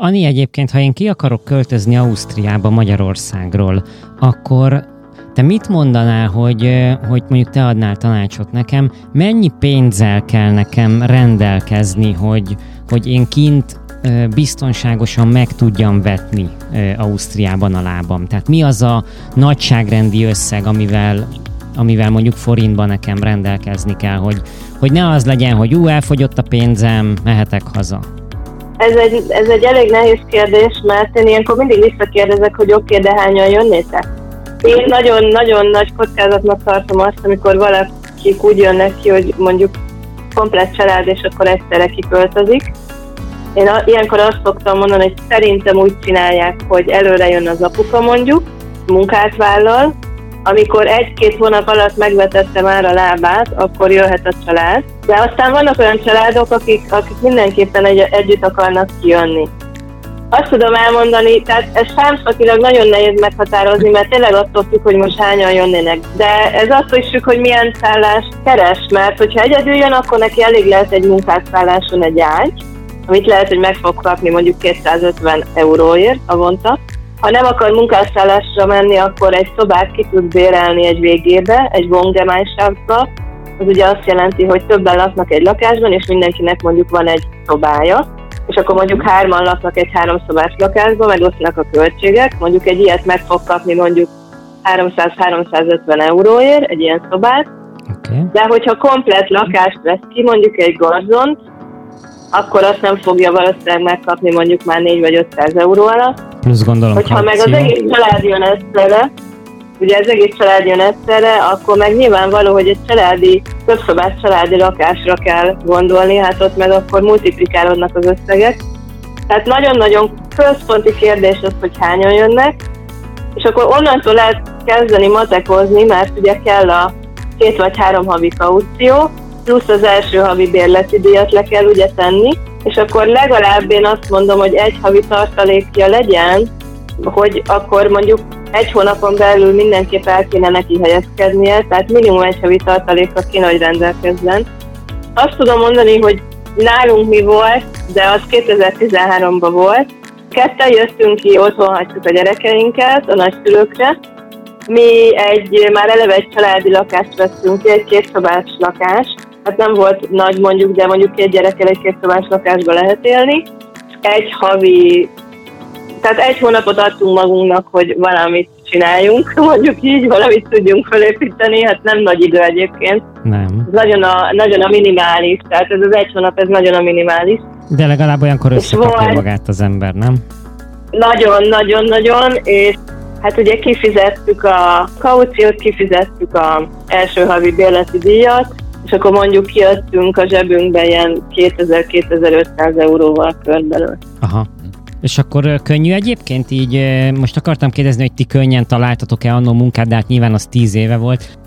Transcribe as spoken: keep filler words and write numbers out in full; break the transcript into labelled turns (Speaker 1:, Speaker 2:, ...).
Speaker 1: Ani, egyébként, ha én ki akarok költözni Ausztriába Magyarországról, akkor te mit mondanál, hogy, hogy mondjuk te adnál tanácsot nekem, mennyi pénzzel kell nekem rendelkezni, hogy, hogy én kint biztonságosan meg tudjam vetni Ausztriában a lábam? Tehát mi az a nagyságrendi összeg, amivel, amivel mondjuk forintban nekem rendelkezni kell, hogy, hogy ne az legyen, hogy ú, elfogyott a pénzem, mehetek haza?
Speaker 2: Ez egy, ez egy elég nehéz kérdés, mert én ilyenkor mindig visszakérdezek, hogy oké, okay, de hányan jönnétek? Én nagyon-nagyon nagy kockázatnak tartom azt, amikor valakik úgy jönnek ki, hogy mondjuk komplett család, és akkor egyszerre kiköltözik. Én a, ilyenkor azt szoktam mondani, hogy szerintem úgy csinálják, hogy előre jön az apuka mondjuk, munkát vállal, amikor egy-két hónap alatt megvetette már a lábát, akkor jöhet a család. De aztán vannak olyan családok, akik, akik mindenképpen egy, együtt akarnak kijönni. Azt tudom elmondani, tehát ez számszakilag nagyon nehéz meghatározni, mert tényleg attól függ, hogy most hányan jönnének. De ez attól is függ, hogy milyen szállást keres, mert hogyha egyedül jön, akkor neki elég lehet egy munkásszálláson egy ágy, amit lehet, hogy meg fog kapni mondjuk kétszázötven euróért havonta. Ha nem akar munkásszállásra menni, akkor egy szobát ki tud bérelni egy végébe, egy Wohngemeinschaftsba. Az ugye azt jelenti, hogy többen laknak egy lakásban, és mindenkinek mondjuk van egy szobája. És akkor mondjuk hárman laknak egy háromszobás lakásban, megosztanak a költségek. Mondjuk egy ilyet meg fog kapni mondjuk háromszáz-háromszázötven euróért, egy ilyen szobát.
Speaker 1: Okay.
Speaker 2: De hogyha komplett lakást vesz ki, mondjuk egy garzont, akkor azt nem fogja valószínűleg megkapni mondjuk már négy vagy ötszáz euró alatt.
Speaker 1: Plusz gondolom
Speaker 2: hogyha meg az egész család jön egyszerre, ugye az egész család jön egyszerre, akkor meg nyilvánvaló, hogy egy családi, többszobás családi lakásra kell gondolni, hát ott meg akkor multiplikálódnak az összegek. Tehát nagyon-nagyon központi kérdés az, hogy hányan jönnek, és akkor onnantól lehet kezdeni matekozni, mert ugye kell a két vagy három havi kaució, plusz az első havi bérleti díjat le kell ugye tenni, és akkor legalább én azt mondom, hogy egy havi tartalékja legyen, hogy akkor mondjuk egy hónapon belül mindenképp el kéne neki helyezkednie, tehát minimum egy havi tartalékra kéne, hogy rendelkezzen. Azt tudom mondani, hogy nálunk mi volt, de az kétezer-tizenháromban volt. Ketten jöttünk ki, otthon hagytuk a gyerekeinket, a nagyszülőkre. Mi egy, már eleve egy családi lakást vettünk ki, egy kétszobás lakás. Hát nem volt nagy mondjuk, de mondjuk két gyerekkel egy kétszobás lakásba lehet élni. Egy havi, tehát egy hónapot adtunk magunknak, hogy valamit csináljunk, mondjuk így, valamit tudjunk felépíteni, hát nem nagy idő egyébként.
Speaker 1: Nem.
Speaker 2: Ez nagyon a, nagyon a minimális, tehát ez az egy hónap, ez nagyon a minimális.
Speaker 1: De legalább olyankor összekapja magát az ember, nem?
Speaker 2: Nagyon-nagyon-nagyon, és hát ugye kifizettük a kauciót, kifizettük az első havi bérleti díjat, és akkor mondjuk kijöttünk a zsebünkbe ilyen kétezer-kétezer-ötszáz euróval körülbelül.
Speaker 1: Aha. És akkor könnyű egyébként így, most akartam kérdezni, hogy ti könnyen találtatok-e annó munkát, de hát nyilván az tíz éve volt.